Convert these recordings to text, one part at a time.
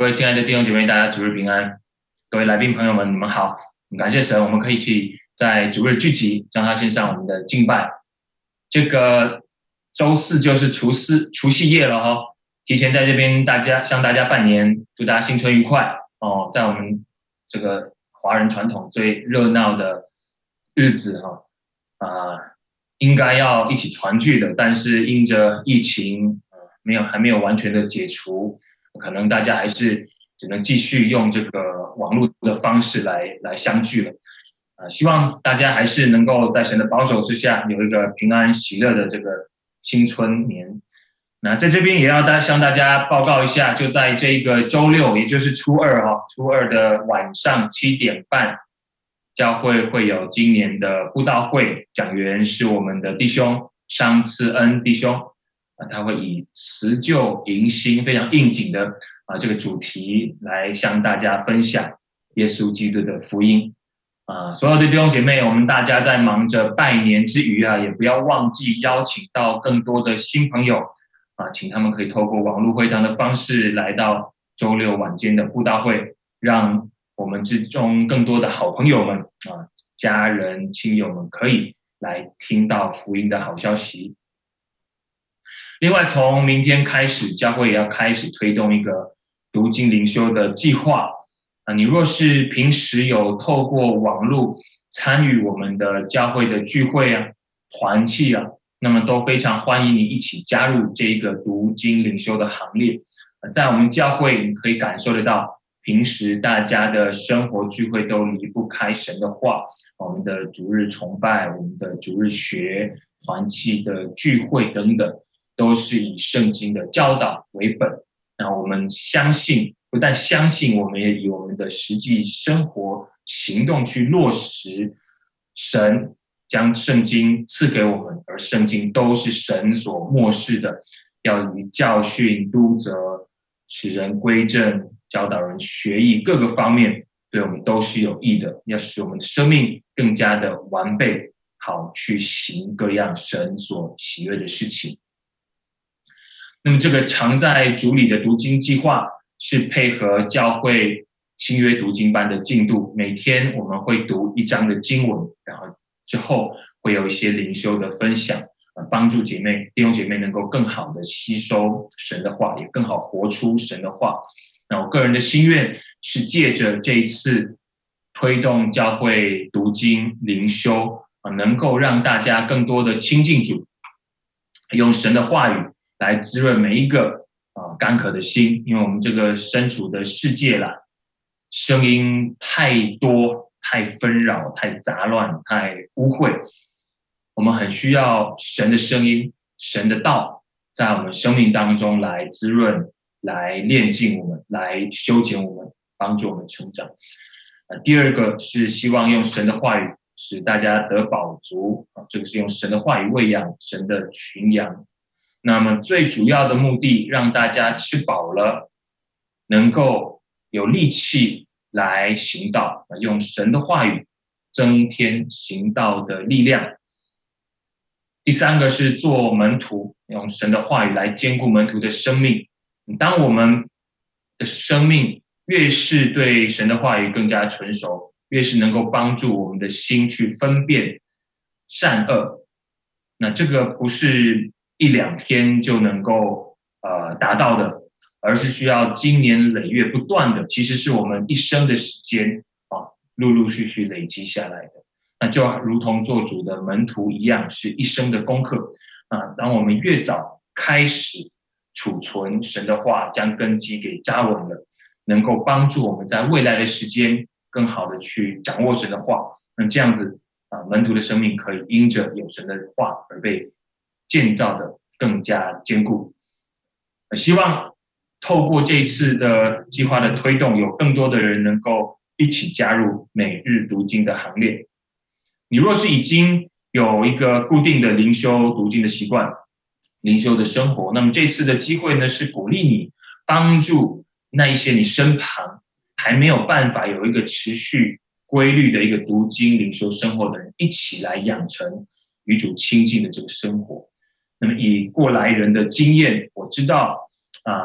各位亲爱的弟兄姐妹，大家主日平安。各位来宾朋友们，你们好。很感谢神，我们可以一起在主日聚集，让他献上我们的敬拜。这个周四就是除夕夜了哦，提前在这边向大家拜年，祝大家新春愉快哦。在我们这个华人传统最热闹的日子哈，应该要一起团聚的，但是因着疫情还没有完全的解除，可能大家还是只能继续用这个网络的方式来相聚了。希望大家还是能够在神的保守之下，有一个平安喜乐的这个新春年。那在这边也要向大家报告一下，就在这个周六，也就是初二的晚上7点半，教会会有今年的布道会，讲员是我们的弟兄商赐恩弟兄，他会以辞旧迎新非常应景的这个主题来向大家分享耶稣基督的福音。所有的弟兄姐妹，我们大家在忙着拜年之余也不要忘记邀请到更多的新朋友请他们可以透过网络会堂的方式来到周六晚间的布道会，让我们之中更多的好朋友们家人亲友们可以来听到福音的好消息。另外，从明天开始，教会也要开始推动一个读经灵修的计划。你若是平时有透过网络参与我们的教会的聚会团契那么都非常欢迎你一起加入这个读经灵修的行列。在我们教会，你可以感受得到，平时大家的生活聚会都离不开神的话，我们的主日崇拜，我们的主日学、团契的聚会等等，都是以圣经的教导为本。那我们不但相信，我们也以我们的实际生活行动去落实神将圣经赐给我们，而圣经都是神所默示的，要以教训、督责、使人归正、教导人学艺各个方面对我们都是有益的，要使我们的生命更加的完备，好去行各样神所喜悦的事情。那么这个常在主里的读经计划是配合教会新约读经班的进度，每天我们会读一章的经文，然后之后会有一些灵修的分享，帮助弟兄姐妹能够更好的吸收神的话，也更好活出神的话。那我个人的心愿是借着这一次推动教会读经灵修，能够让大家更多的亲近主，用神的话语来滋润每一个干渴的心。因为我们这个身处的世界声音太多、太纷扰、太杂乱、太污秽，我们很需要神的声音、神的道在我们生命当中来滋润、来炼净我们、来修剪我们、帮助我们成长。第二个是希望用神的话语使大家得饱足，这个是用神的话语喂养神的群羊。那么最主要的目的，让大家吃饱了，能够有力气来行道，用神的话语增添行道的力量。第三个是做门徒，用神的话语来兼顾门徒的生命。当我们的生命越是对神的话语更加成熟，越是能够帮助我们的心去分辨善恶，那这个不是一两天就能够达到的，而是需要经年累月不断的，其实是我们一生的时间陆陆续续累积下来的。那就如同做主的门徒一样，是一生的功课当我们越早开始储存神的话，将根基给扎稳了，能够帮助我们在未来的时间更好的去掌握神的话。那这样子门徒的生命可以因着有神的话而被建造的更加坚固。希望透过这一次的计划的推动，有更多的人能够一起加入每日读经的行列。你若是已经有一个固定的灵修读经的习惯、灵修的生活，那么这次的机会呢，是鼓励你帮助那一些你身旁还没有办法有一个持续规律的一个读经灵修生活的人，一起来养成与主亲近的这个生活。那么以过来人的经验，我知道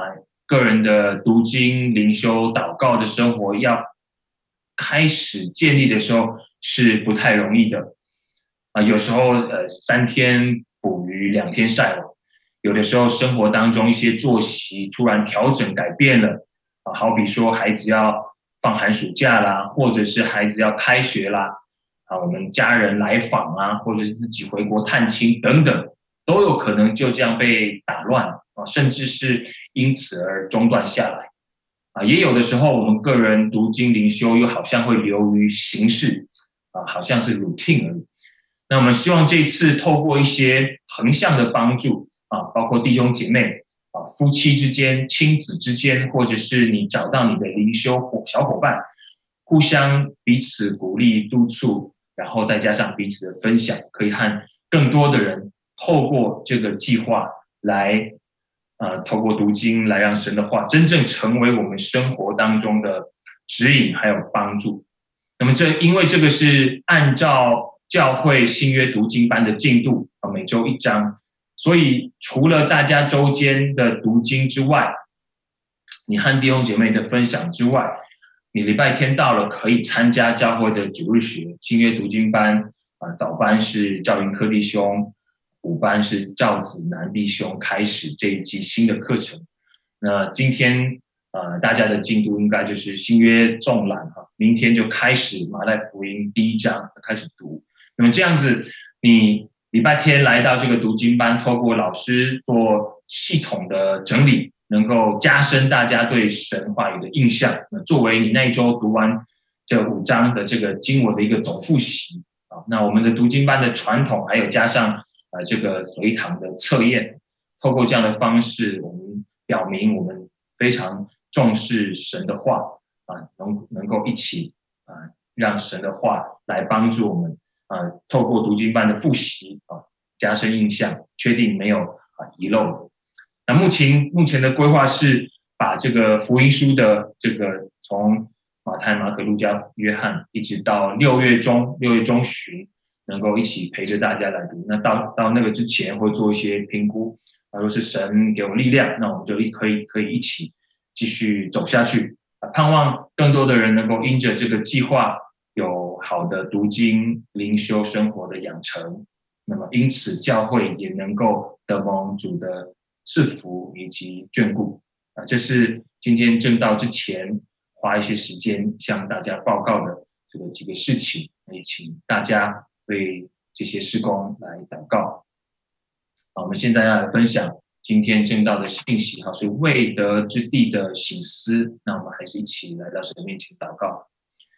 个人的读经、灵修、祷告的生活要开始建立的时候是不太容易的有时候3天捕鱼2天晒网，有的时候生活当中一些作息突然调整改变了好比说孩子要放寒暑假啦，或者是孩子要开学啦我们家人来访或者是自己回国探亲等等，都有可能就这样被打乱甚至是因此而中断下来也有的时候我们个人读经灵修又好像会流于形式好像是 routine 而已。那我们希望这次透过一些横向的帮助包括弟兄姐妹夫妻之间、亲子之间，或者是你找到你的灵修小伙伴，互相彼此鼓励督促，然后再加上彼此的分享，可以和更多的人透过这个计划来透过读经来让神的话真正成为我们生活当中的指引还有帮助。那么因为这个是按照教会新约读经班的进度每周1章，所以除了大家周间的读经之外，你和弟兄姐妹的分享之外，你礼拜天到了可以参加教会的主日学新约读经班早班是赵云科弟兄，午班是赵子南弟兄开始这一季新的课程。那今天大家的进度应该就是新约纵览明天就开始马太福音第1章开始读。那么这样子你礼拜天来到这个读经班，透过老师做系统的整理，能够加深大家对神话语的印象，作为你那一周读完这5章的这个经文的一个总复习那我们的读经班的传统还有加上这个随堂的测验，透过这样的方式我们表明我们非常重视神的话能够一起让神的话来帮助我们透过读经班的复习加深印象，确定没有遗漏的。那目前的规划是把这个福音书的这个从马太、马可、路加、约翰一直到6月中旬能够一起陪着大家来读。那到那个之前会做一些评估如果是神给我力量，那我们就可以一起继续走下去盼望更多的人能够因着这个计划有好的读经灵修生活的养成，那么因此教会也能够得蒙主的赐福以及眷顾这是今天正道之前花一些时间向大家报告的这个几个事情，也请大家为这些事工来祷告我们现在要来分享今天正道的信息是未得之地的省思。那我们还是一起来到神面前祷告。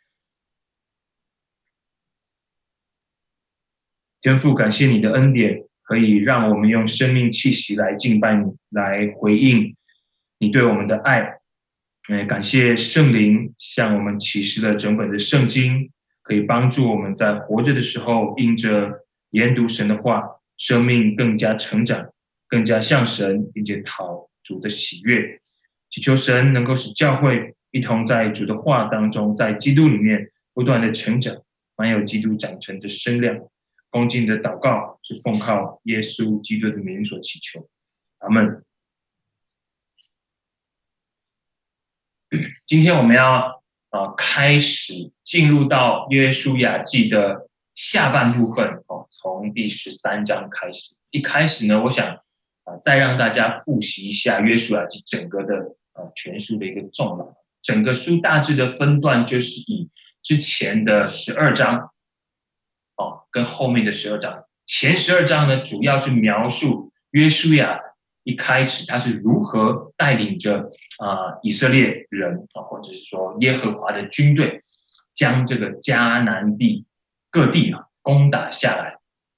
天父，感谢你的恩典，可以让我们用生命气息来敬拜你，来回应你对我们的爱感谢圣灵向我们启示了整本的圣经，可以帮助我们在活着的时候因着研读神的话，生命更加成长，更加像神，并且讨主的喜悦。祈求神能够使教会一同在主的话当中，在基督里面不断的成长，满有基督长成的身量。恭敬的祷告是奉靠耶稣基督的名所祈求，阿们。今天我们要开始进入到约书亚记的下半部分从第13章开始。一开始呢，我想再让大家复习一下约书亚记整个的全书的一个纵览。整个书大致的分段就是以之前的12章跟后面的12章，前12章呢主要是描述约书亚一开始他是如何带领着以色列人或者是说耶和华的军队将这个迦南地各地攻打下来。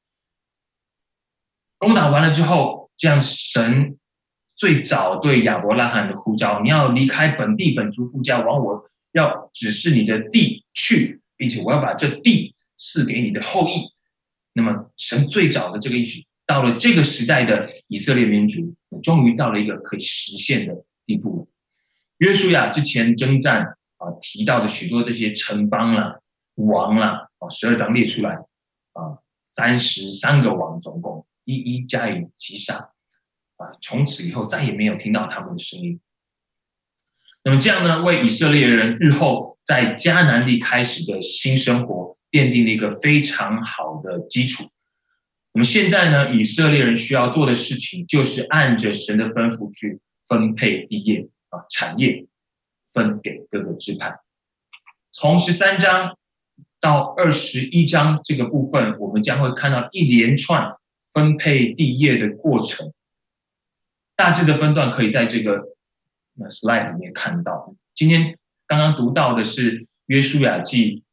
攻打完了之后，这样神最早对亚伯拉罕的呼召，你要离开本地本族父家，往我要指示你的地去，并且我要把这地赐给你的后裔。那么神最早的这个应许，到了这个时代的以色列民族终于到了一个可以实现的地步。约书亚之前征战提到的许多这些城邦啦、王啦，12章列出来33个王，总共一一加以击杀从此以后再也没有听到他们的声音。 那么这样呢，为以色列人日后在迦南地开始的新生活奠定了一个非常好的基础。那么现在呢，以色列人需要做的事情就是按着神的吩咐去分配地业产业，分给各个支派。从13章到21章这个部分，我们将会看到一连串分配地业的过程。大致的分段可以在这个slide 里面看到。今天刚刚读到的是约书亚记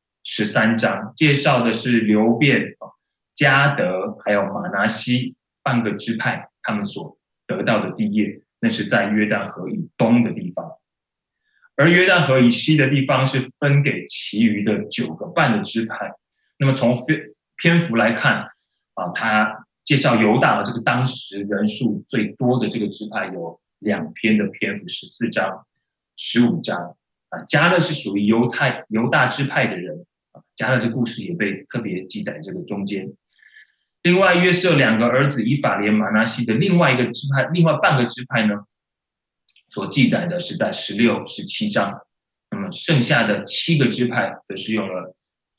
13章，介绍的是流便、迦得还有玛拿西半个支派他们所得到的地业，那是在约旦河以东的地方。而约旦河以西的地方是分给其余的9个半的支派。那么从篇幅来看他介绍犹大这个当时人数最多的这个支派有2篇的篇幅，14章、15章。迦勒是属于犹大支派的人，迦勒这故事也被特别记载这个中间。另外约瑟2个儿子以法莲、玛拿西的另外一个支派，另外半个支派呢，所记载的是在16、17章。那么剩下的7个支派则是用了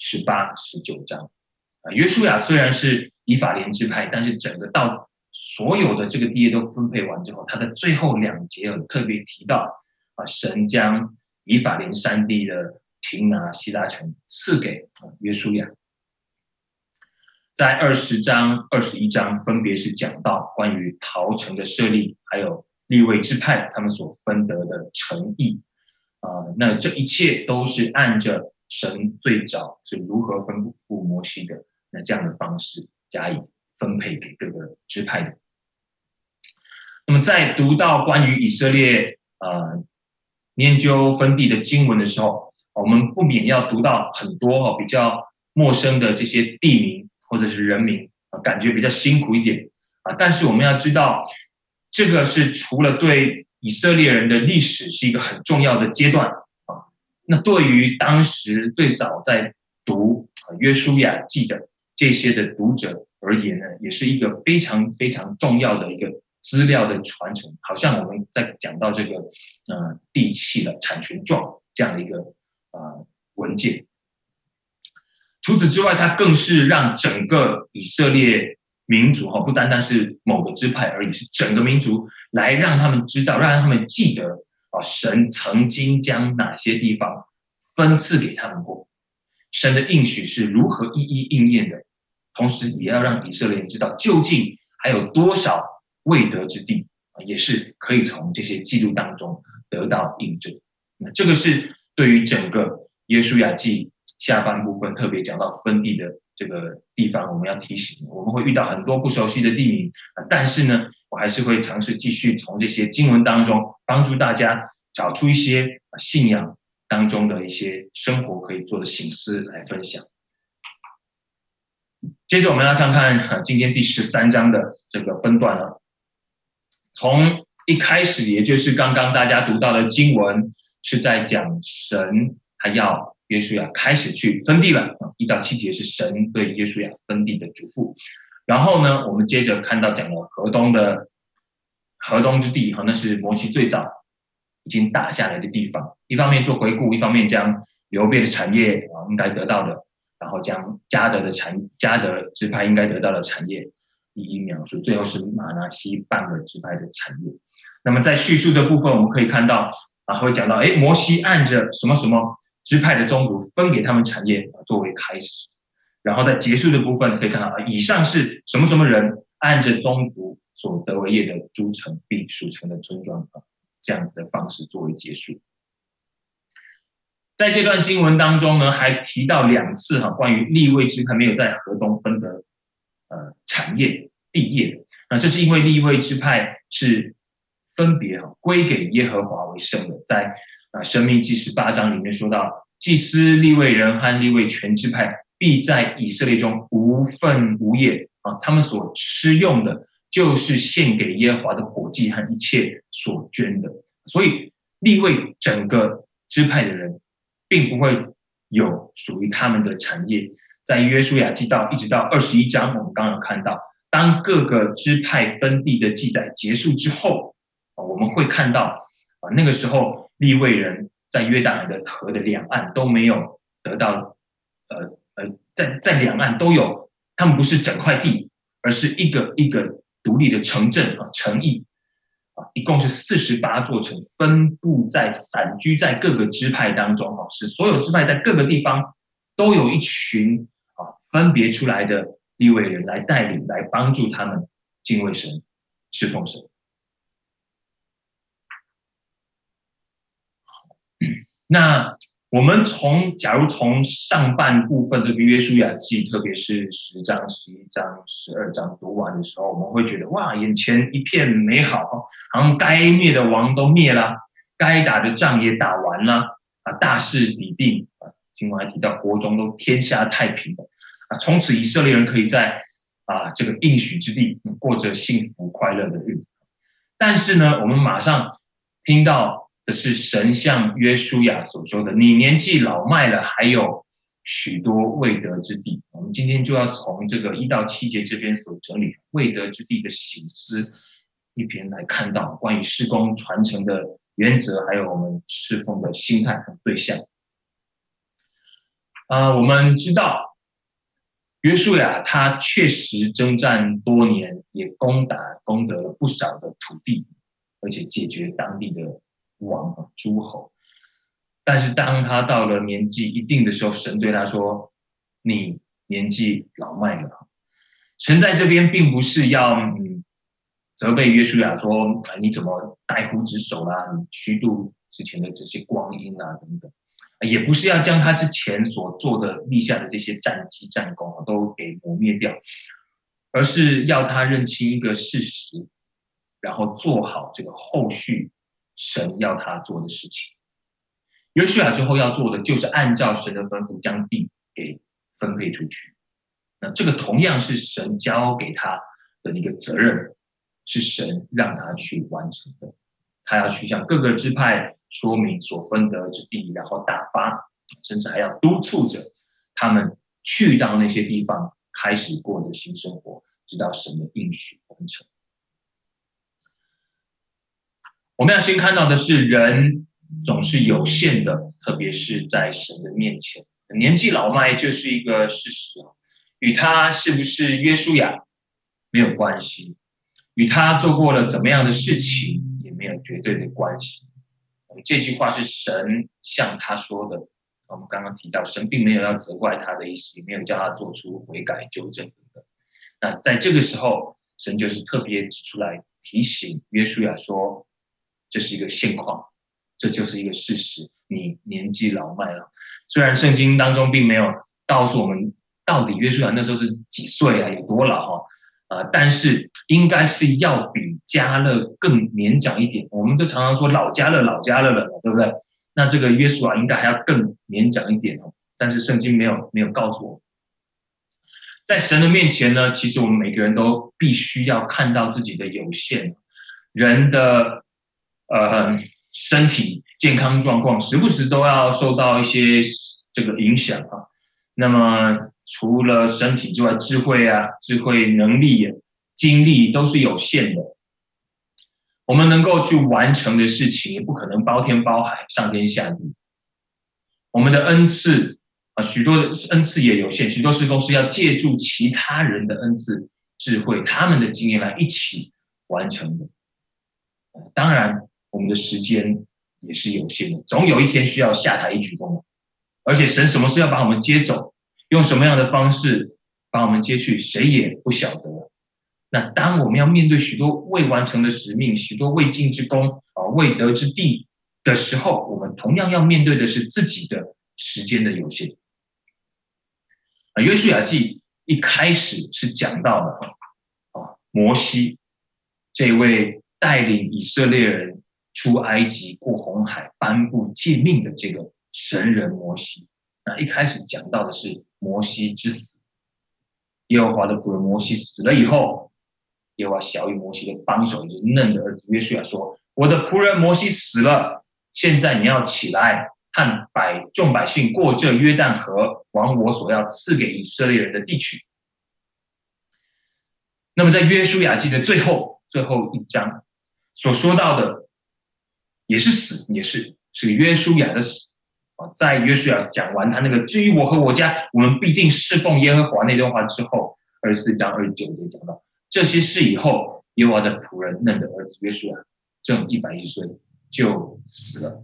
18、19章。约书亚虽然是以法莲支派，但是整个到所有的这个地业都分配完之后，他的最后2节有特别提到神将以法莲山地的亭拿、希拉城赐给约书亚。在20章、21章分别是讲到关于逃城的设立，还有利未支派他们所分得的城邑。那这一切都是按着神最早是如何吩咐摩西的那这样的方式加以分配给各个支派的。那么在读到关于以色列研究分地的经文的时候，我们不免要读到很多比较陌生的这些地名或者是人名，感觉比较辛苦一点但是我们要知道，这个是除了对以色列人的历史是一个很重要的阶段那对于当时最早在读约书亚记的这些的读者而言呢，也是一个非常非常重要的一个资料的传承。好像我们在讲到这个地契的产权状这样的一个文件。除此之外，它更是让整个以色列民族不单单是某个支派而已，是整个民族来让他们知道，让他们记得神曾经将哪些地方分赐给他们过，神的应许是如何一一应验的，同时也要让以色列人知道究竟还有多少未得之地也是可以从这些记录当中得到印证。那这个是对于整个约书亚记下半部分特别讲到分地的这个地方，我们要提醒，我们会遇到很多不熟悉的地名但是呢，我还是会尝试继续从这些经文当中帮助大家找出一些信仰当中的一些生活可以做的省思来分享。接着我们要看看今天第13章的这个分段了。从一开始，也就是刚刚大家读到的经文，是在讲神他要约书亚开始去分地了，1到7节是神对约书亚分地的嘱咐。然后呢，我们接着看到讲了河东之地，那是摩西最早已经打下来的地方。一方面做回顾，一方面将流便的产业应该得到的，然后将迦得支派应该得到的产业一一描述，最后是玛拿西半个支派的产业。那么在叙述的部分，我们可以看到会讲到摩西按着什么什么支派的宗族分给他们产业作为开始，然后在结束的部分可以看到以上是什么什么人按着宗族所得为业的诸城并属城的村庄这样子的方式作为结束。在这段经文当中呢，还提到2次关于利未支派没有在河东分得产业地业。那这是因为利未支派是分别归给耶和华为圣的。在申命记18章里面说到，祭司、利未人和利未全支派必在以色列中无分无业他们所吃用的就是献给耶和华的火祭和一切所捐的。所以利未整个支派的人并不会有属于他们的产业。在约书亚记一直到21章，我们刚刚有看到，当各个支派分地的记载结束之后我们会看到那个时候利未人在约旦河的两岸都没有得到，在两岸都有，他们不是整块地，而是一个一个独立的城镇城邑一共是48座城，分布在散居在各个支派当中使所有支派在各个地方都有一群分别出来的利未人来带领，来帮助他们敬畏神、侍奉神。那我们假如从上半部分这个约书亚记，特别是10章、11章、12章读完的时候，我们会觉得哇，眼前一片美好，好像该灭的王都灭了，该打的仗也打完了大势已定经文还提到国中都天下太平了从此以色列人可以在这个应许之地过着幸福快乐的日子。但是呢，我们马上听到的是神向约书亚所说的，你年纪老迈了，还有许多未得之地。我们今天就要从这个1到7节这边所整理未得之地的省思一边来看到关于事工传承的原则，还有我们侍奉的心态和对象。我们知道约书亚他确实征战多年，也攻得了不少的土地，而且解决当地的王诸侯。但是当他到了年纪一定的时候，神对他说，你年纪老迈了。神在这边并不是要责备约书亚说你怎么怠忽职守啦，你虚度之前的这些光阴等等，也不是要将他之前所做的立下的这些战绩战功都给磨灭掉，而是要他认清一个事实，然后做好这个后续神要他做的事情。约书亚之后要做的就是按照神的吩咐将地给分配出去。那这个同样是神交给他的一个责任，是神让他去完成的。他要去向各个支派说明所分得之地，然后打发，甚至还要督促着他们去到那些地方，开始过的新生活，直到神的应许完成。我们要先看到的是，人总是有限的，特别是在神的面前。年纪老迈就是一个事实，与他是不是约书亚没有关系，与他做过了怎么样的事情也没有绝对的关系。这句话是神向他说的，我们刚刚提到神并没有要责怪他的意思，也没有叫他做出悔改纠正等等。那在这个时候，神就是特别指出来提醒约书亚说，这是一个现况，这就是一个事实，你年纪老迈了。虽然圣经当中并没有告诉我们到底约书亚那时候是几岁有多老但是应该是要比迦勒更年长一点。我们都常常说老迦勒了，对不对？那这个约书亚应该还要更年长一点但是圣经没有告诉我们。在神的面前呢，其实我们每个人都必须要看到自己的有限，人的身体健康状况时不时都要受到一些这个影响那么除了身体之外，智慧能力精力都是有限的。我们能够去完成的事情也不可能包天包海上天下地。我们的恩赐许多的恩赐也有限，许多事工是要借助其他人的恩赐智慧他们的经验来一起完成的。当然我们的时间也是有限的，总有一天需要下台一鞠躬，而且神什么事要把我们接走，用什么样的方式把我们接去，谁也不晓得。那当我们要面对许多未完成的使命，许多未尽之功未得之地的时候，我们同样要面对的是自己的时间的有限。约书亚记一开始是讲到的摩西这位带领以色列人出埃及过红海颁布诫命的这个神人摩西。那一开始讲到的是摩西之死，耶和华的仆人摩西死了以后，耶和华晓谕摩西的帮手就是嫩的儿子约书亚说，我的仆人摩西死了，现在你要起来和众百姓过这约旦河，往我所要赐给以色列人的地去。那么在约书亚记的最后一章所说到的也是死，也是是约书亚的死。在约书亚讲完他那个至于我和我家，我们必定侍奉耶和华那段话之后，24章29节讲到这些事以后，耶和华的仆人嫩的儿子约书亚正110岁就死了。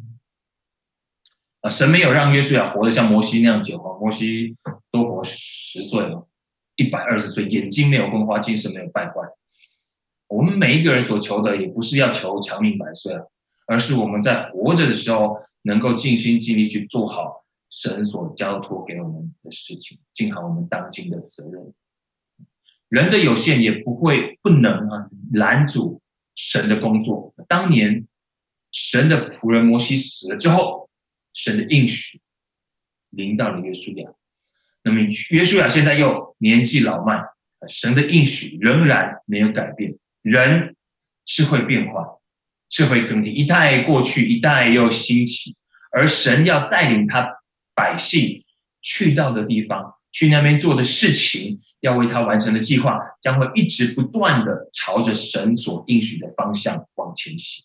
神没有让约书亚活得像摩西那样久，摩西多活10岁了，120岁，眼睛没有昏花，精神没有败坏。我们每一个人所求的也不是要求长命百岁，而是我们在活着的时候能够尽心尽力去做好神所交托给我们的事情，尽好我们当尽的责任。人的有限也不能拦阻神的工作。当年神的仆人摩西死了之后，神的应许临到了约书亚，那么约书亚现在又年纪老迈，神的应许仍然没有改变。人是会变化，是会更替，一代过去，一代又兴起，而神要带领他百姓去到的地方，去那边做的事情，要为他完成的计划，将会一直不断的朝着神所应许的方向往前行。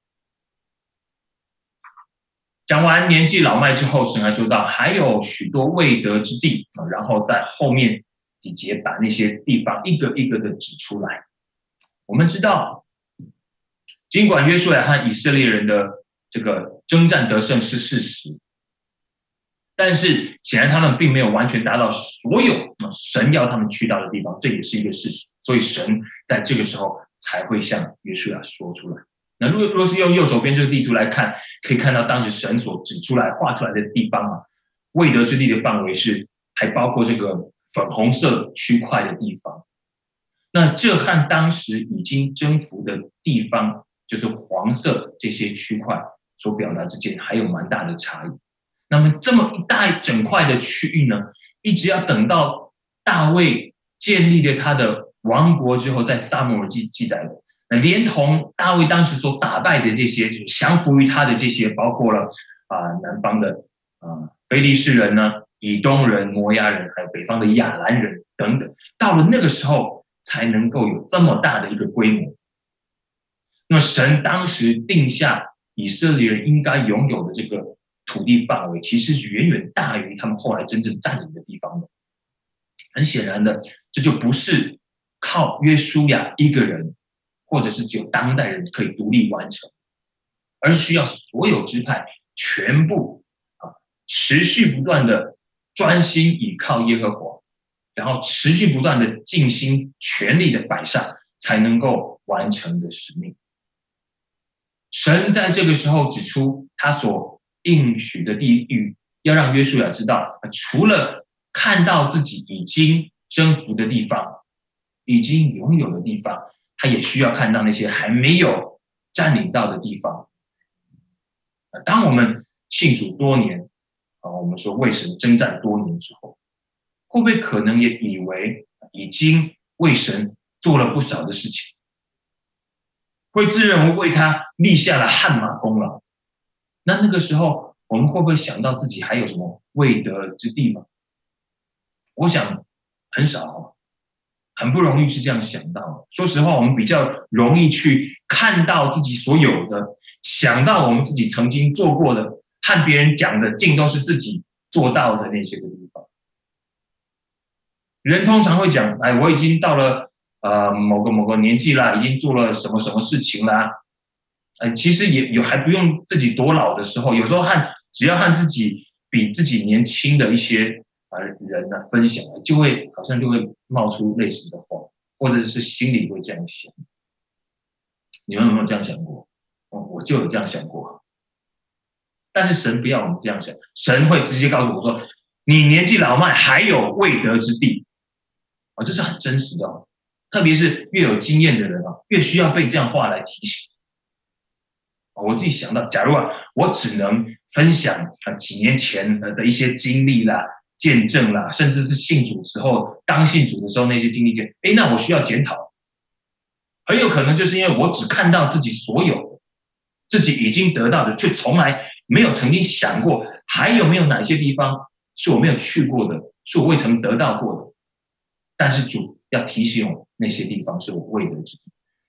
讲完年纪老迈之后，神还说到还有许多未得之地，然后在后面几节把那些地方一个一个的指出来。我们知道，尽管约书亚和以色列人的这个征战得胜是事实，但是显然他们并没有完全达到所有神要他们去到的地方，这也是一个事实。所以神在这个时候才会向约书亚说出来。那若是用右手边这个地图来看，可以看到当时神所指出来画出来的地方未得之地的范围是还包括这个粉红色区块的地方。那这和当时已经征服的地方，就是黄色这些区块所表达之间还有蛮大的差异。那么这么一大整块的区域呢，一直要等到大卫建立了他的王国之后，在撒母耳记载的，那连同大卫当时所打败的这些降服于他的这些，包括了南方的非利士人呢、以东人、摩押人，还有北方的亚兰人等等，到了那个时候才能够有这么大的一个规模。那么神当时定下以色列人应该拥有的这个土地范围，其实是远远大于他们后来真正占领的地方的。很显然的，这就不是靠约书亚一个人，或者是只有当代人可以独立完成，而是需要所有支派全部持续不断的专心倚靠耶和华，然后持续不断的尽心全力的摆上，才能够完成的使命。神在这个时候指出他所应许的地域，要让约书亚知道，除了看到自己已经征服的地方，已经拥有的地方，他也需要看到那些还没有占领到的地方。当我们信主多年，我们说为神征战多年之后，会不会可能也以为已经为神做了不少的事情，会自认为为他立下了汗马功劳？那个时候我们会不会想到自己还有什么未得之地吗？我想很少，很不容易是这样想到的。说实话，我们比较容易去看到自己所有的，想到我们自己曾经做过的，和别人讲的尽都是自己做到的那些个地方。人通常会讲，我已经到了某个年纪啦，已经做了什么什么事情啦。其实也有还不用自己多老的时候，有时候只要和自己比自己年轻的一些人呢分享，好像就会冒出类似的话，或者是心里会这样想。你们有没有这样想过？我就有这样想过。但是神不要我们这样想，神会直接告诉我说，你年纪老迈还有未得之地。这是很真实的。特别是越有经验的人越需要被这样话来提醒。我自己想到，假如我只能分享几年前的一些经历啦、见证啦，甚至是信主时候、刚信主的时候那些经历那我需要检讨。很有可能就是因为我只看到自己所有的，自己已经得到的，却从来没有曾经想过还有没有哪些地方是我没有去过的，是我未曾得到过的。但是主要提醒我，那些地方是我未得之地。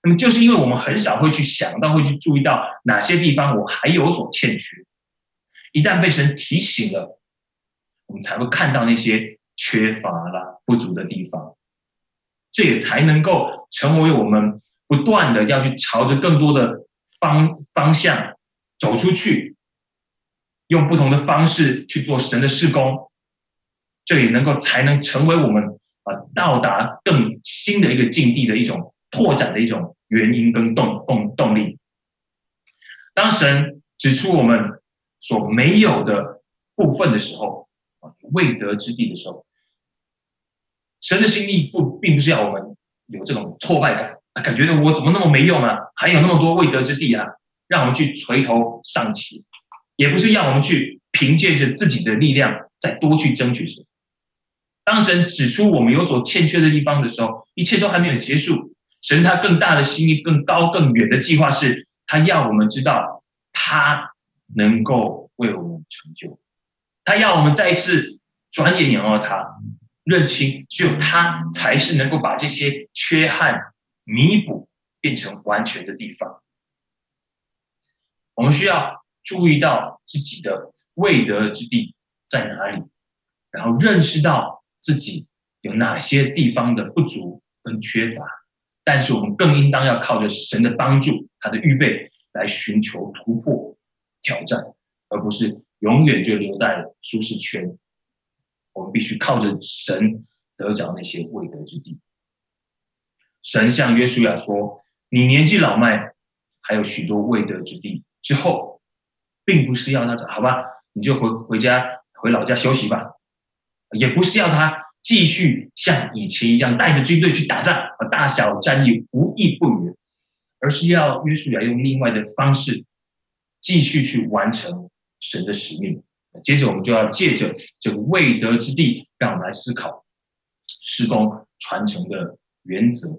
那么就是因为我们很少会去想到，会去注意到哪些地方我还有所欠缺。一旦被神提醒了，我们才会看到那些缺乏啦、不足的地方，这也才能够成为我们不断的要去朝着更多的方向走出去，用不同的方式去做神的事工，这也才能成为我们到达更新的一个境地的一种拓展的一种原因跟动力。当神指出我们所没有的部分的时候，未得之地的时候，神的心意并不是要我们有这种挫败感，感觉我怎么那么没用啊，还有那么多未得之地啊，让我们去垂头丧气，也不是要我们去凭借着自己的力量再多去争取什么。当神指出我们有所欠缺的地方的时候，一切都还没有结束。神他更大的心意、更高更远的计划是，他要我们知道他能够为我们成就，他要我们再一次转眼仰望他，认清只有他才是能够把这些缺憾弥补变成完全的地方。我们需要注意到自己的未得之地在哪里，然后认识到自己有哪些地方的不足跟缺乏，但是我们更应当要靠着神的帮助，他的预备来寻求突破挑战，而不是永远就留在舒适圈。我们必须靠着神得着那些未得之地。神向约书亚说，你年纪老迈，还有许多未得之地，之后并不是要他好吧，你就回老家休息吧，也不是要他继续像以前一样带着军队去打仗，大小战役无一不语，而是要约书亚用另外的方式继续去完成神的使命。接着我们就要借着这个未得之地，让我们来思考事工传承的原则。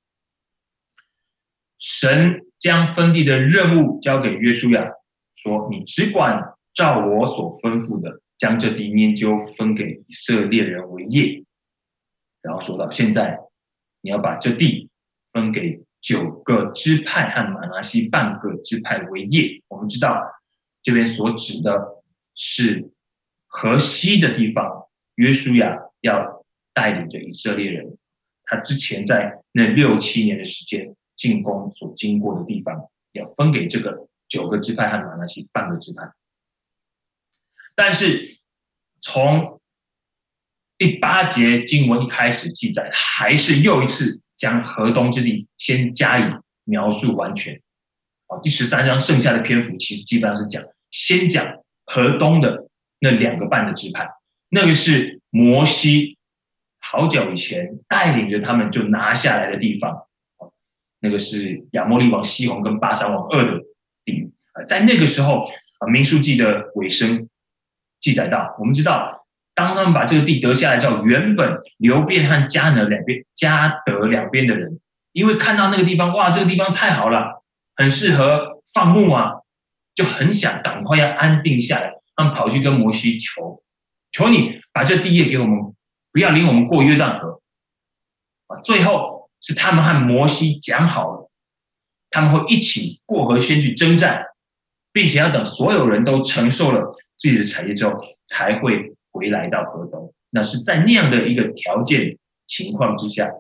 神将分地的任务交给约书亚，说你只管照我所吩咐的，将这地拈阄分给以色列人为业。然后说到现在，你要把这地分给9个支派和玛拿西半个支派为业。我们知道这边所指的是河西的地方，约书亚要带领着以色列人，他之前在那6、7年的时间进攻所经过的地方，要分给这个9个支派和玛拿西半个支派。但是从第8节经文一开始记载，还是又一次将河东之地先加以描述完全。第13章剩下的篇幅其实基本上是先讲河东的那2个半的支派，那个是摩西好久以前带领着他们就拿下来的地方，那个是亚摩利王西宏跟巴珊王噩的地域。在那个时候，民数记的尾声记载到，我们知道当他们把这个地得下来之后，原本流便和迦得两边的人，因为看到那个地方，哇，这个地方太好了，很适合放牧啊，就很想赶快要安定下来。他们跑去跟摩西求你把这地业给我们，不要领我们过约旦河。最后是他们和摩西讲好了，他们会一起过河先去征战，并且要等所有人都承受了自己的产业之后，才会回来到河东。那是在那样的一个条件情况之下，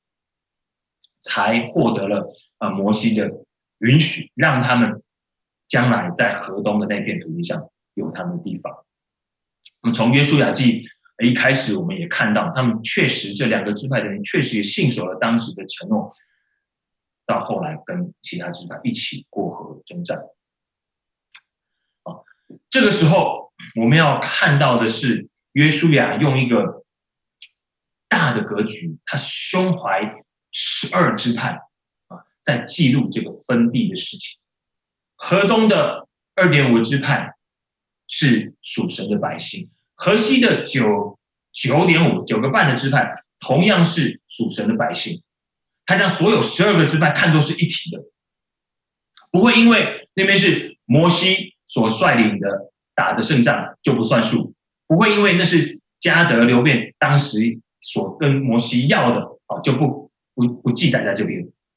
才获得了摩西的允许，让他们将来在河东的那片土地上有他们的地方。那么从约书亚记一开始，我们也看到他们确实这2个支派的人确实也信守了当时的承诺，到后来跟其他支派一起过河征战。这个时候我们要看到的是约书亚用一个大的格局，他胸怀12支派在记录这个分地的事情。河东的2.5支派是属神的百姓，河西的9个半的支派同样是属神的百姓。他将所有12个支派看作是一体的，不会因为那边是摩西所率领的打的胜仗就不算数，不会因为那是迦得流便当时所跟摩西要的就不记载在这边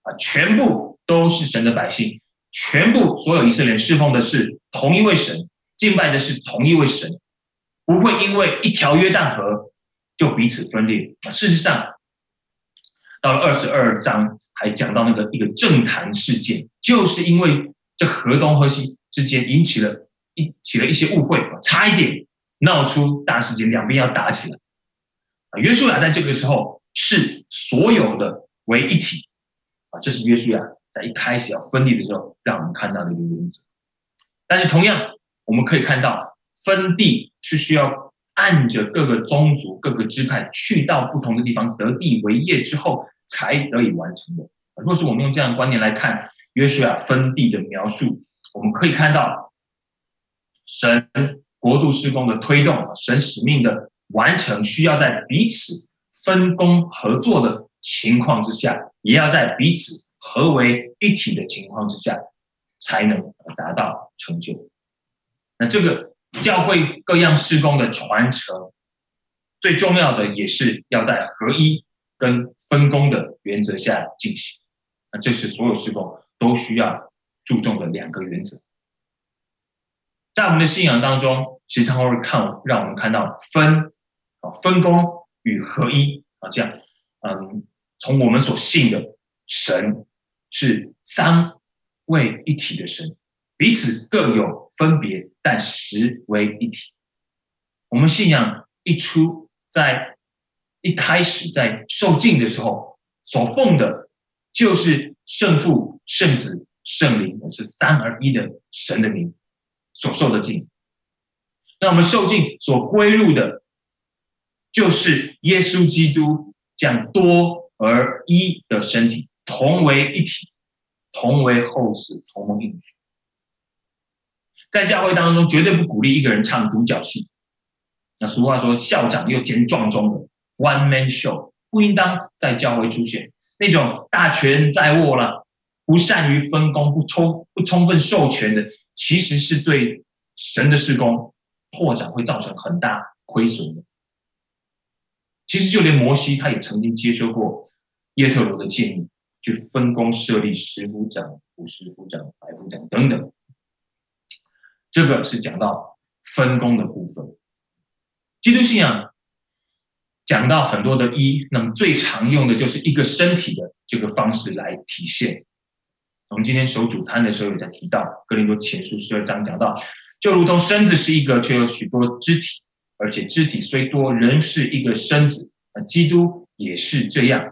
全部都是神的百姓，全部所有以色列人侍奉的是同一位神，敬拜的是同一位神，不会因为一条约旦河就彼此分裂。事实上，到了22章还讲到一个政坛事件，就是因为这河东河西之间引起了一些误会，差一点闹出大事件，两边要打起来。约书亚在这个时候是所有的为一体，这是约书亚在一开始要分立的时候让我们看到的一个原则。但是同样我们可以看到，分地是需要按着各个宗族各个支派去到不同的地方得地为业之后才得以完成的。若是我们用这样的观念来看约书亚分地的描述，我们可以看到神国度事工的推动，神使命的完成，需要在彼此分工合作的情况之下，也要在彼此合为一体的情况之下，才能达到成就。那这个教会各样事工的传承，最重要的也是要在合一跟分工的原则下进行。那这是所有事工都需要注重的两个原则。在我们的信仰当中，时常会让我们看到分工与合一这样，从我们所信的神是三位一体的神，彼此各有分别，但实为一体。我们信仰在一开始在受浸的时候所奉的就是圣父、圣子、圣灵，是三而一的神的名所受的浸。那我们受浸所归入的就是耶稣基督这样多而一的身体，同为一体，同为后嗣，同盟应许。在教会当中绝对不鼓励一个人唱独角戏，那俗话说校长又兼撞钟的 one man show 不应当在教会出现。那种大权在握了，不善于分工，不充分授权的，其实是对神的事工拓展会造成很大亏损的。其实就连摩西他也曾经接受过耶特罗的建议，去分工设立十夫长、50夫长、100夫长等等。这个是讲到分工的部分。基督信仰讲到很多的一，那么最常用的就是一个身体的这个方式来体现。我们今天守主餐的时候也在提到，哥林多前书12章讲到，就如同身子是一个，却有许多肢体，而且肢体虽多，仍是一个身子。基督也是这样。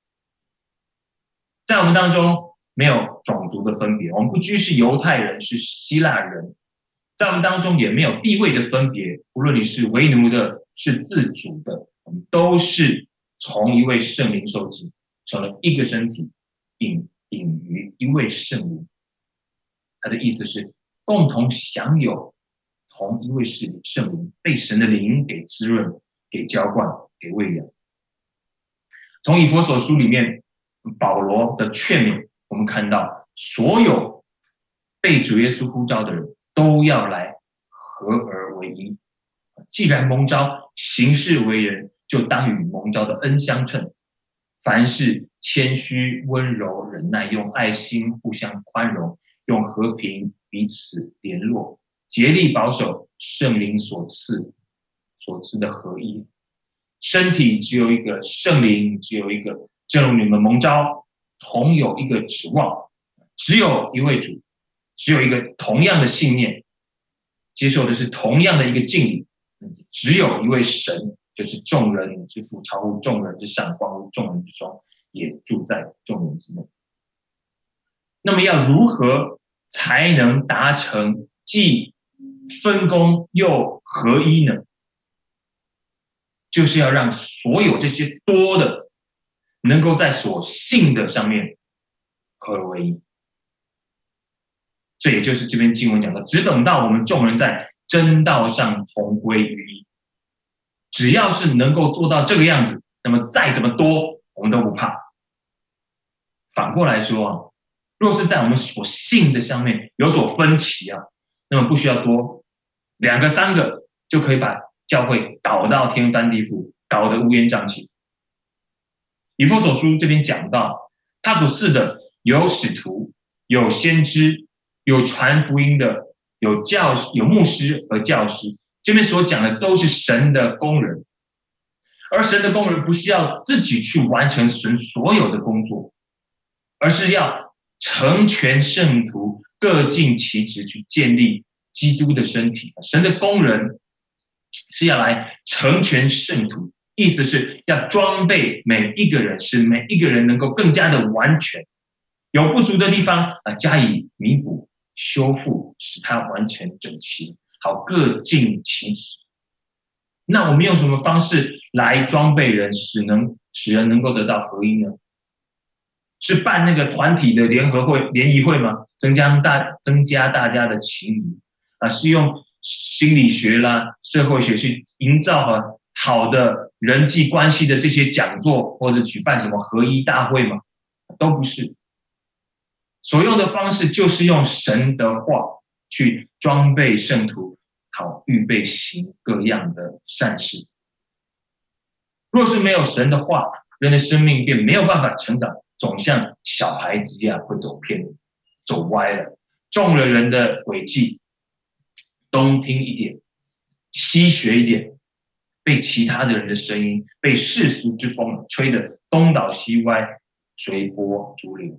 在我们当中没有种族的分别，我们不拘是犹太人是希腊人，在我们当中也没有地位的分别，无论你是为奴的是自主的，我们都是从一位圣灵受浸，成了一个身体，隐于一位圣灵。他的意思是共同享有同一位圣灵，被神的灵给滋润，给浇灌，给喂养。从以弗所书里面保罗的劝勉，我们看到所有被主耶稣呼召的人都要来合而为一。既然蒙召行事为人，就当与蒙召的恩相称。凡事谦虚温柔忍耐，用爱心互相宽容，用和平彼此联络，竭力保守圣灵所赐的合一。身体只有一个，圣灵只有一个，正如你们蒙召同有一个指望，只有一位主，只有一个同样的信念，接受的是同样的一个敬礼，只有一位神，就是众人之父，超乎众人之上，光乎众人之中，也住在众人之内。那么要如何才能达成既分工又合一呢？就是要让所有这些多的能够在所信的上面合而为一。这也就是这篇经文讲的，只等到我们众人在真道上同归于一。只要是能够做到这个样子，那么再怎么多我们都不怕。反过来说，若是在我们所信的上面有所分歧那么不需要多2个3个就可以把教会搞到天翻地覆，搞得乌烟瘴气。以弗所书这边讲到， 他所赐的有使徒，有先知，有传福音的，有牧师和教师。这边所讲的都是神的工人，而神的工人不是要自己去完成神所有的工作，而是要成全圣徒，各尽其职，去建立基督的身体。神的工人是要来成全圣徒，意思是要装备每一个人，使每一个人能够更加的完全，有不足的地方加以弥补、修复，使它完全整齐，好各尽其职。那我们用什么方式来装备人，使人能够得到合一呢？是办那个团体的联谊会吗？增加大家的情谊是用心理学啦、社会学去营造好的人际关系的这些讲座，或者举办什么合一大会吗？都不是。所用的方式就是用神的话去装备圣徒，好预备行各样的善事。若是没有神的话，人的生命便没有办法成长，总像小孩子一样会走偏、走歪了，中了人的诡计，东听一点，西学一点，被其他的人的声音，被世俗之风吹得东倒西歪，随波逐流。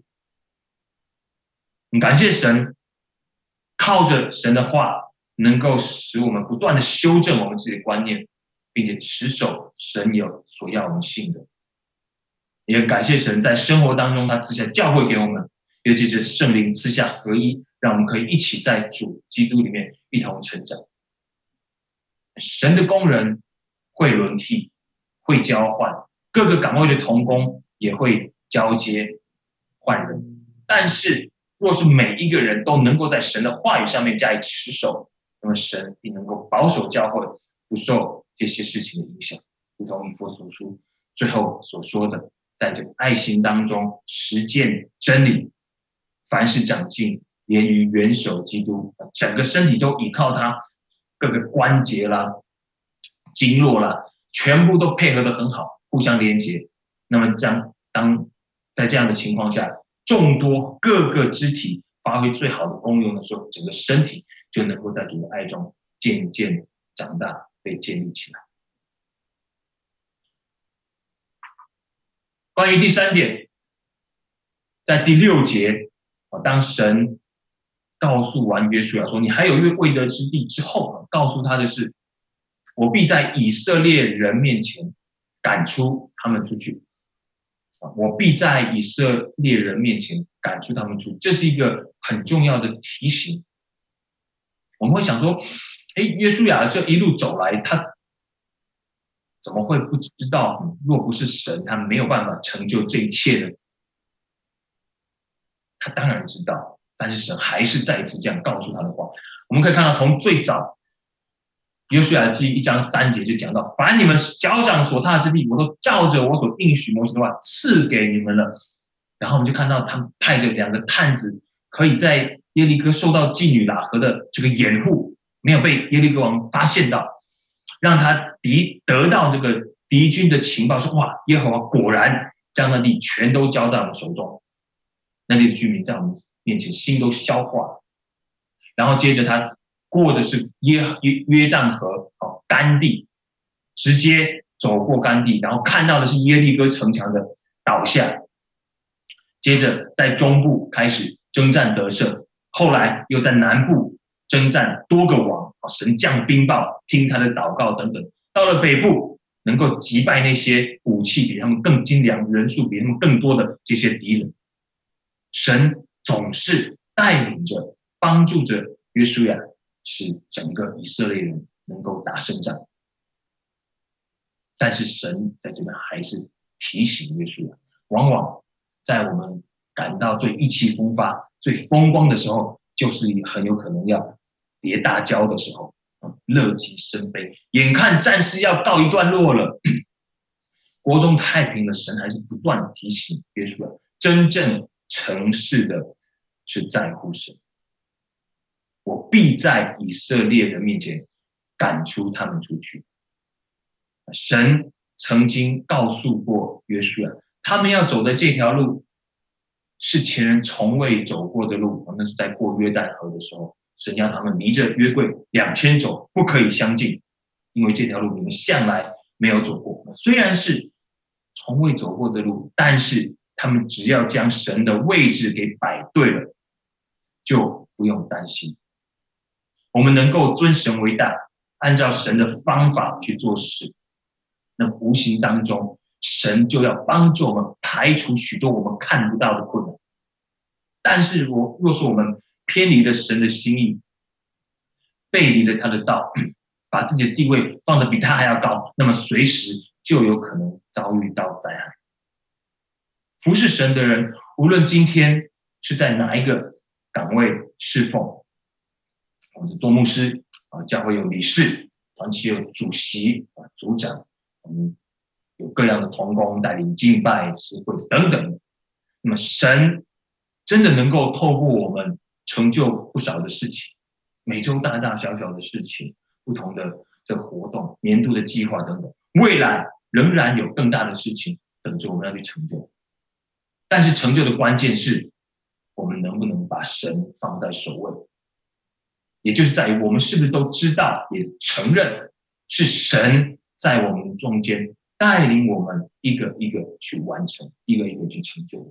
感谢神，靠着神的话，能够使我们不断的修正我们自己的观念，并且持守神所要我们信的。也感谢神在生活当中他赐下教会给我们，也借着圣灵赐下合一，让我们可以一起在主基督里面一同成长。神的工人会轮替，会交换，各个岗位的同工也会交接换人，但是若是每一个人都能够在神的话语上面加以持守，那么神必能够保守教会不受这些事情的影响，如同以弗所书最后所说的，在这个爱心当中实践真理，凡事长进，连于元首基督，整个身体都依靠他，各个关节啦、经络啦，全部都配合得很好，互相连结。那么当在这样的情况下，众多各个肢体发挥最好的功用的时候，整个身体就能够在主的爱中渐渐长大，被建立起来。关于第三点，在第6节，当神告诉完约书亚说你还有未得之地之后，告诉他的是，我必在以色列人面前赶出他们出去。我必在以色列人面前赶出他们出去，这是一个很重要的提醒。我们会想说，约书亚这一路走来，他怎么会不知道，若不是神，他没有办法成就这一切呢？他当然知道，但是神还是再一次这样告诉他的话。我们可以看到，从最早约书亚记1章3节就讲到，凡你们脚掌所踏之地，我都照着我所应许摩西的话赐给你们了。然后我们就看到他们派着2个探子，可以在耶利哥受到妓女喇合的这个掩护，没有被耶利哥王发现到，让他得到这个敌军的情报，说哇，耶和华果然将那地全都交在我们手中，那地的居民在我们面前心都消化。然后接着他过的是约旦河干地，直接走过干地，然后看到的是耶利哥城墙的倒下。接着在中部开始征战得胜，后来又在南部征战多个王，神降冰雹，听他的祷告等等。到了北部，能够击败那些武器比他们更精良、人数比他们更多的这些敌人。神总是带领着、帮助着约书亚，使整个以色列人能够打胜仗。但是神在这边还是提醒约书亚，往往在我们感到最意气风发、最风光的时候，就是很有可能要跌大跤的时候，乐极生悲，眼看战事要告一段落了，国中太平了，神还是不断提醒约书亚，真正成事的是在乎神，我必在以色列人面前赶出他们出去。神曾经告诉过约书亚，他们要走的这条路是前人从未走过的路，那是在过约旦河的时候，神要他们离着约柜2000走，不可以相近，因为这条路你们向来没有走过。虽然是从未走过的路，但是他们只要将神的位置给摆对了，就不用担心。我们能够尊神为大，按照神的方法去做事，那无形当中神就要帮助我们排除许多我们看不到的困难。但是若是我们偏离了神的心意，背离了他的道，把自己的地位放得比他还要高，那么随时就有可能遭遇到灾害。服侍神的人，无论今天是在哪一个岗位侍奉，我们做牧师，教会有理事，团契有主席、组长，我们有各样的同工带领敬拜、诗会等等。那么神真的能够透过我们成就不少的事情，每周大大小小的事情，不同的这个活动、年度的计划等等，未来仍然有更大的事情等着我们要去成就。但是成就的关键是我们能不能把神放在首位，也就是在于我们是不是都知道也承认是神在我们中间带领我们一个一个去完成，一个一个去成就。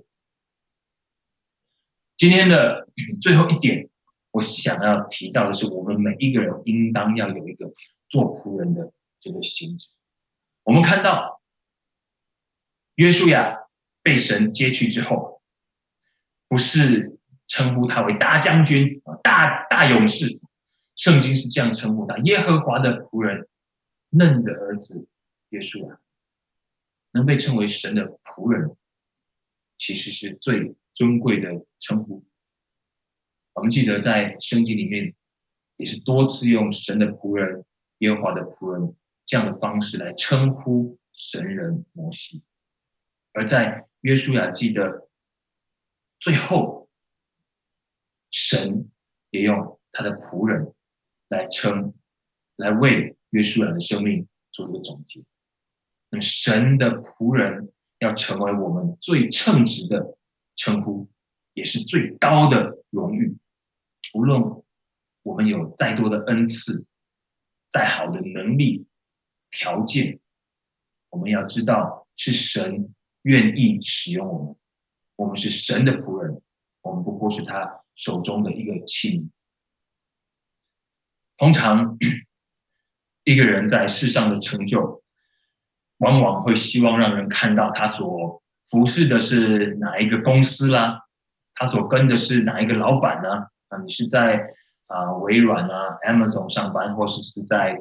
今天的最后一点，我想要提到的是，我们每一个人应当要有一个做仆人的这个心志。我们看到约书亚被神接去之后，不是称呼他为大将军、大勇士，圣经是这样称呼他：耶和华的仆人，嫩的儿子约书亚。能被称为神的仆人，其实是最尊贵的称呼。我们记得在圣经里面也是多次用神的仆人、耶和华的仆人这样的方式来称呼神人摩西。而在约书亚记的最后，神也用他的仆人来为约书亚的生命做一个总结。那么神的仆人要成为我们最称职的称呼，也是最高的荣誉。无论我们有再多的恩赐，再好的能力条件，我们要知道是神愿意使用我们，我们是神的仆人，我们不过是他手中的一个器皿。通常一个人在世上的成就，往往会希望让人看到他所服侍的是哪一个公司啦，他所跟的是哪一个老板呢？你是在微软Amazon 上班，或是在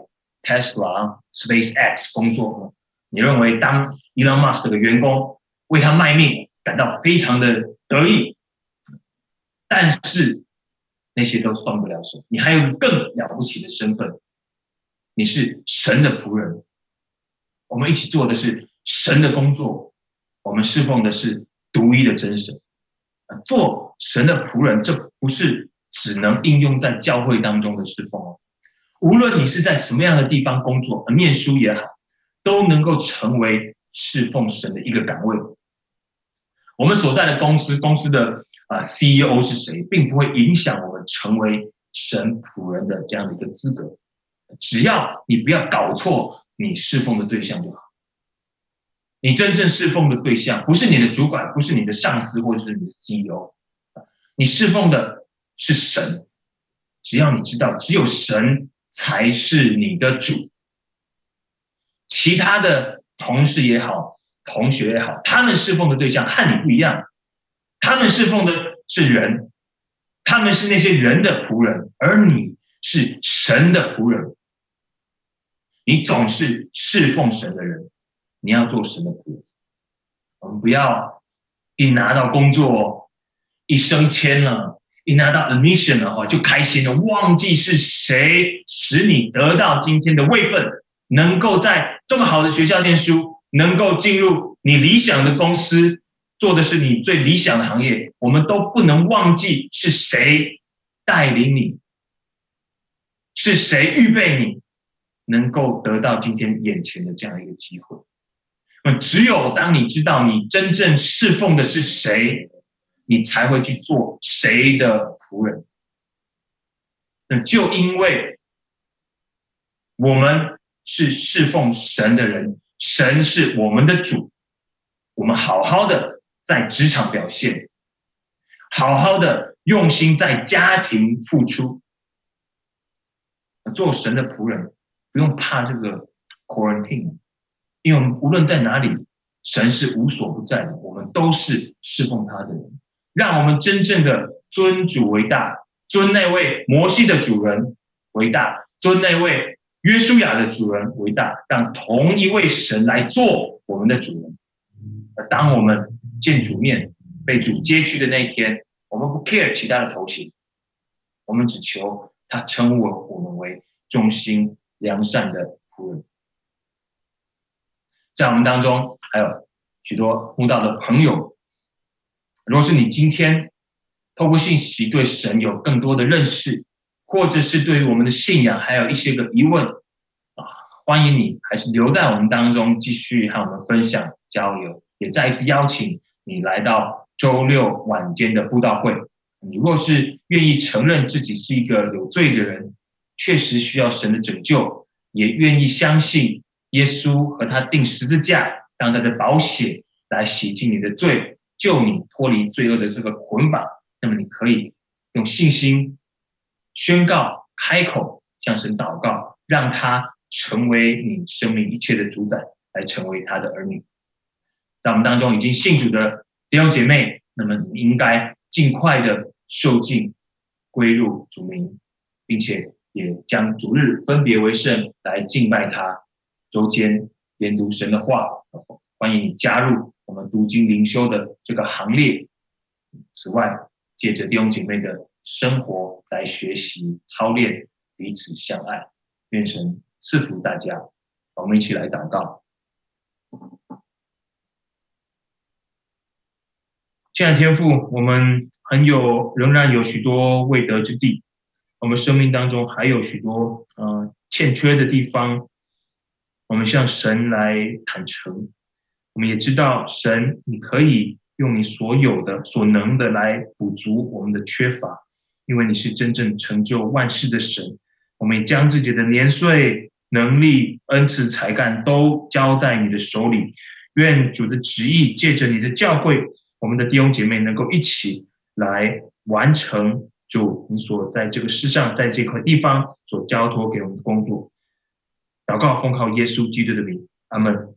Tesla、SpaceX 工作，你认为当 Elon Musk 的员工为他卖命，感到非常的得意，但是那些都算不了什么。你还有更了不起的身份，你是神的仆人。我们一起做的是神的工作，我们侍奉的是独一的真神。做神的仆人，这不是只能应用在教会当中的侍奉哦。无论你是在什么样的地方工作，念书也好，都能够成为侍奉神的一个岗位。我们所在的公司的CEO 是谁，并不会影响我们成为神仆人的这样的一个资格。只要你不要搞错你侍奉的对象就好。你真正侍奉的对象不是你的主管，不是你的上司，或者是你的 CEO， 你侍奉的是神。只要你知道只有神才是你的主，其他的同事也好，同学也好，他们侍奉的对象和你不一样，他们侍奉的是人，他们是那些人的仆人，而你是神的仆人。你总是侍奉神的人，你要做神的仆人。我们不要一拿到工作，一升迁了，一拿到 admission 了就开心了，忘记是谁使你得到今天的位分，能够在这么好的学校念书，能够进入你理想的公司，做的是你最理想的行业。我们都不能忘记是谁带领你，是谁预备你能够得到今天眼前的这样一个机会。只有当你知道你真正侍奉的是谁， 你才会去做谁的仆人。那就因为我们是侍奉神的人，神是我们的主，我们好好的在职场表现，好好的用心在家庭付出。做神的仆人不用怕这个 quarantine， 因为我们无论在哪里，神是无所不在的，我们都是侍奉他的人。让我们真正的尊主为大，尊那位摩西的主人为大，尊那位约书亚的主人为大，让同一位神来做我们的主人。而当我们见主面被主接去的那一天，我们不 care 其他的头衔，我们只求他称呼我们为忠心良善的仆人。在我们当中还有许多慕道的朋友，如果是你今天透过信息对神有更多的认识，或者是对于我们的信仰还有一些个疑问欢迎你还是留在我们当中继续和我们分享交流，也再一次邀请你来到周六晚间的布道会。你若是愿意承认自己是一个有罪的人，确实需要神的拯救，也愿意相信耶稣和他钉十字架，让他的宝血来洗净你的罪，救你脱离罪恶的这个捆绑，那么你可以用信心宣告，开口向神祷告，让他成为你生命一切的主宰，来成为他的儿女。在我们当中已经信主的弟兄姐妹，那么你应该尽快的受尽归入主名，并且也将主日分别为圣来敬拜他，周间研读神的话。欢迎你加入我们读经灵修的这个行列。此外，借着弟兄姐妹的生活来学习操练彼此相爱。愿神赐福大家。我们一起来祷告。亲爱的天父，我们仍然有许多未得之地，我们生命当中还有许多欠缺的地方，我们向神来坦诚。我们也知道神你可以用你所有的所能的来补足我们的缺乏，因为你是真正成就万事的神。我们也将自己的年岁能力恩赐才干都交在你的手里，愿主的旨意借着你的教会，我们的弟兄姐妹能够一起来完成主你所在这个世上在这块地方所交托给我们的工作。祷告奉靠耶稣基督的名，阿们。